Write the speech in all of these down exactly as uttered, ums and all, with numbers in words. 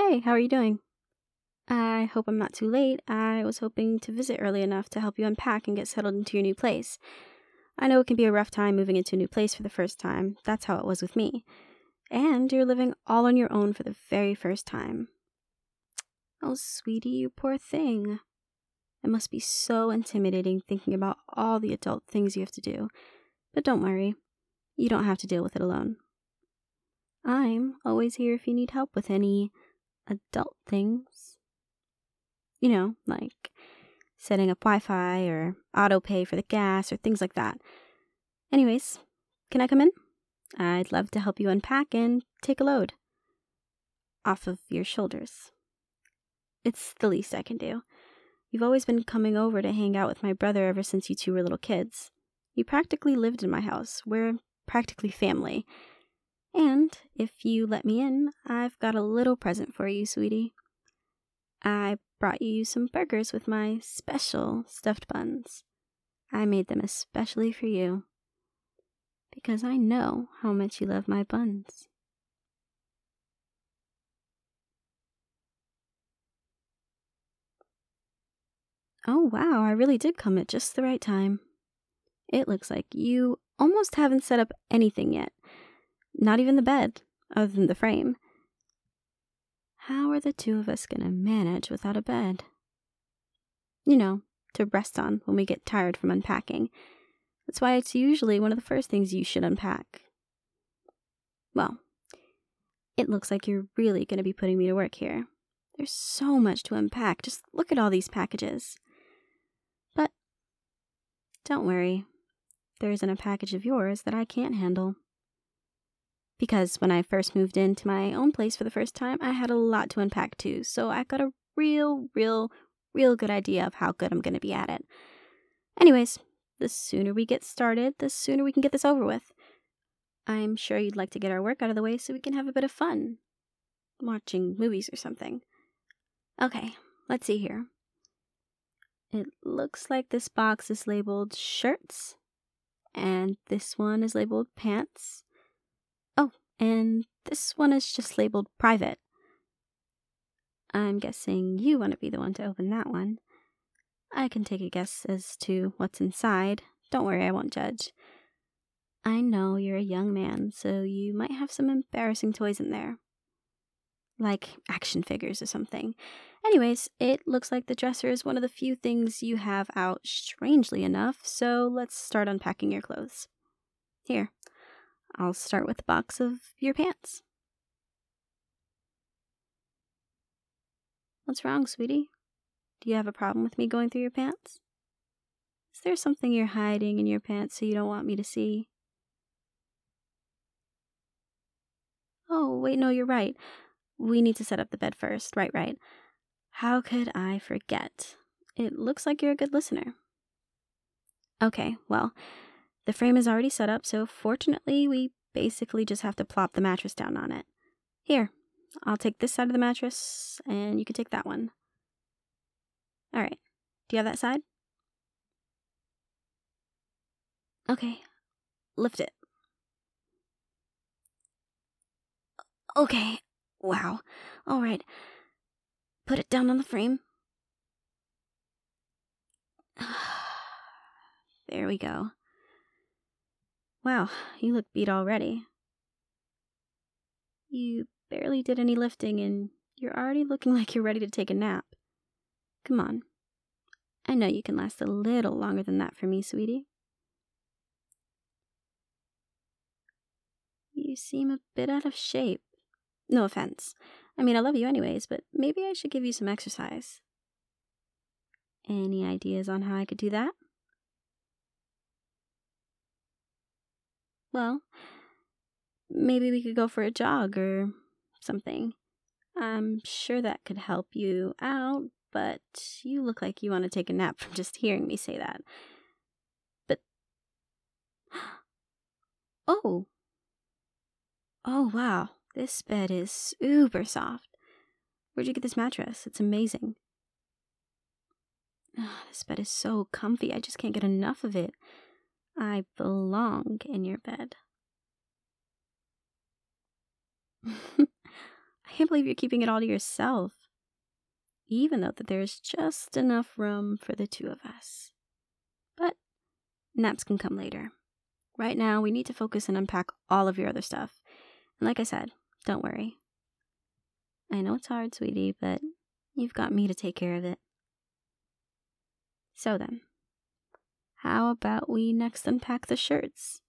Hey, how are you doing? I hope I'm not too late. I was hoping to visit early enough to help you unpack and get settled into your new place. I know it can be a rough time moving into a new place for the first time. That's how it was with me. And you're living all on your own for the very first time. Oh, sweetie, you poor thing. It must be so intimidating thinking about all the adult things you have to do. But don't worry, you don't have to deal with it alone. I'm always here if you need help with any adult things. You know, like setting up Wi-Fi or auto pay for the gas or things like that. Anyways, can I come in? I'd love to help you unpack and take a load off of your shoulders. It's the least I can do. You've always been coming over to hang out with my brother ever since you two were little kids. You practically lived in my house. We're practically family. And if you let me in, I've got a little present for you, sweetie. I brought you some burgers with my special stuffed buns. I made them especially for you. Because I know how much you love my buns. Oh wow, I really did come at just the right time. It looks like you almost haven't set up anything yet. Not even the bed, other than the frame. How are the two of us gonna manage without a bed? You know, to rest on when we get tired from unpacking. That's why it's usually one of the first things you should unpack. Well, it looks like you're really gonna be putting me to work here. There's so much to unpack. Just look at all these packages. But don't worry. There isn't a package of yours that I can't handle. Because when I first moved into my own place for the first time, I had a lot to unpack too, so I got a real, real, real good idea of how good I'm going to be at it. Anyways, the sooner we get started, the sooner we can get this over with. I'm sure you'd like to get our work out of the way so we can have a bit of fun. Watching movies or something. Okay, let's see here. It looks like this box is labeled shirts, and this one is labeled pants. Oh, and this one is just labeled private. I'm guessing you want to be the one to open that one. I can take a guess as to what's inside. Don't worry, I won't judge. I know you're a young man, so you might have some embarrassing toys in there. Like action figures or something. Anyways, it looks like the dresser is one of the few things you have out, strangely enough, so let's start unpacking your clothes. Here, I'll start with the box of your pants. What's wrong, sweetie? Do you have a problem with me going through your pants? Is there something you're hiding in your pants so you don't want me to see? Oh, wait, no, you're right. We need to set up the bed first. Right, right. How could I forget? It looks like you're a good listener. Okay, well, the frame is already set up, so fortunately we basically just have to plop the mattress down on it. Here, I'll take this side of the mattress, and you can take that one. Alright, do you have that side? Okay, lift it. Okay, wow. Alright, put it down on the frame. There we go. Wow, you look beat already. You barely did any lifting and you're already looking like you're ready to take a nap. Come on. I know you can last a little longer than that for me, sweetie. You seem a bit out of shape. No offense. I mean, I love you anyways, but maybe I should give you some exercise. Any ideas on how I could do that? Well, maybe we could go for a jog or something. I'm sure that could help you out, but you look like you want to take a nap from just hearing me say that. But... Oh! Oh, wow. This bed is super soft. Where'd you get this mattress? It's amazing. Oh, this bed is so comfy. I just can't get enough of it. I belong in your bed. I can't believe you're keeping it all to yourself. Even though that there's just enough room for the two of us. But naps can come later. Right now, we need to focus and unpack all of your other stuff. And like I said, don't worry. I know it's hard, sweetie, but you've got me to take care of it. So then, how about we next unpack the shirts?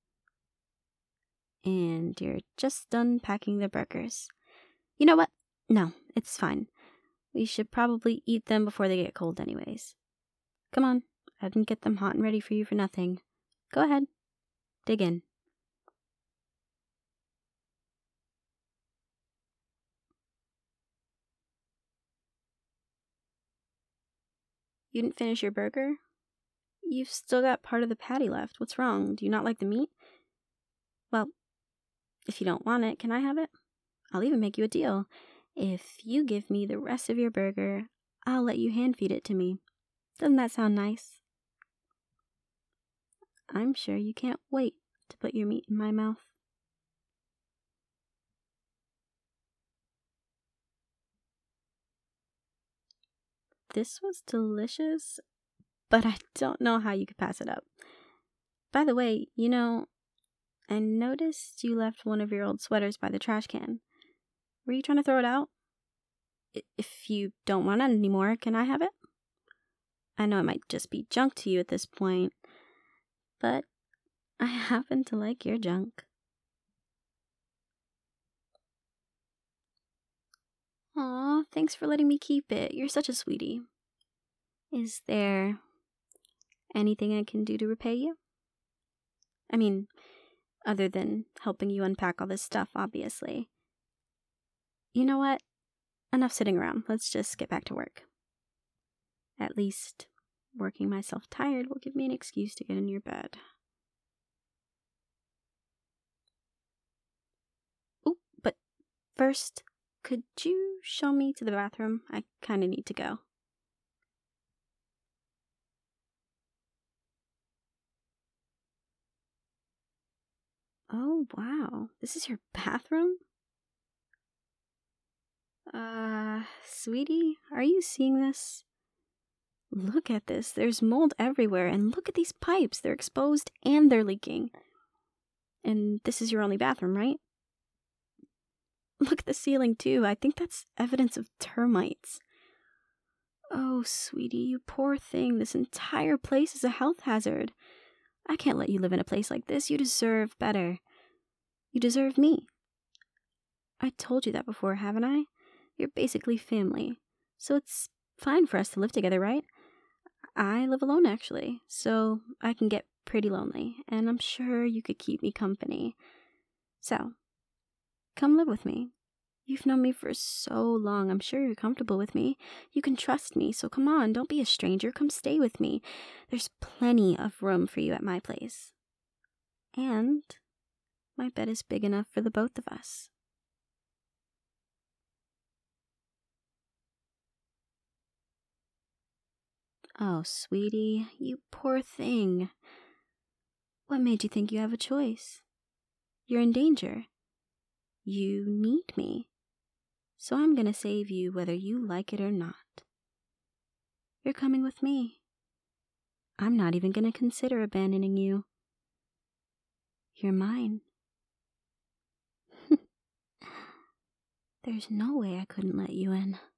And you're just done packing the burgers. You know what? No, it's fine. We should probably eat them before they get cold anyways. Come on, I didn't get them hot and ready for you for nothing. Go ahead, dig in. You didn't finish your burger? You've still got part of the patty left. What's wrong? Do you not like the meat? Well, if you don't want it, can I have it? I'll even make you a deal. If you give me the rest of your burger, I'll let you hand feed it to me. Doesn't that sound nice? I'm sure you can't wait to put your meat in my mouth. This was delicious, but I don't know how you could pass it up. By the way, you know, I noticed you left one of your old sweaters by the trash can. Were you trying to throw it out? If you don't want it anymore, can I have it? I know it might just be junk to you at this point, but I happen to like your junk. Aw, thanks for letting me keep it. You're such a sweetie. Is there anything I can do to repay you? I mean, other than helping you unpack all this stuff, obviously. You know what? Enough sitting around. Let's just get back to work. At least, working myself tired will give me an excuse to get in your bed. Oh, but first, could you show me to the bathroom? I kind of need to go. Oh, wow. This is your bathroom? Uh, sweetie, are you seeing this? Look at this. There's mold everywhere, and look at these pipes. They're exposed and they're leaking. And this is your only bathroom, right? Look at the ceiling, too. I think that's evidence of termites. Oh, sweetie, you poor thing. This entire place is a health hazard. I can't let you live in a place like this. You deserve better. You deserve me. I told you that before, haven't I? You're basically family. So it's fine for us to live together, right? I live alone, actually, so I can get pretty lonely, and I'm sure you could keep me company. So, come live with me. You've known me for so long. I'm sure you're comfortable with me. You can trust me, so come on, don't be a stranger. Come stay with me. There's plenty of room for you at my place. And my bed is big enough for the both of us. Oh, sweetie, you poor thing. What made you think you have a choice? You're in danger. You need me. So I'm gonna save you whether you like it or not. You're coming with me. I'm not even gonna consider abandoning you. You're mine. There's no way I couldn't let you in.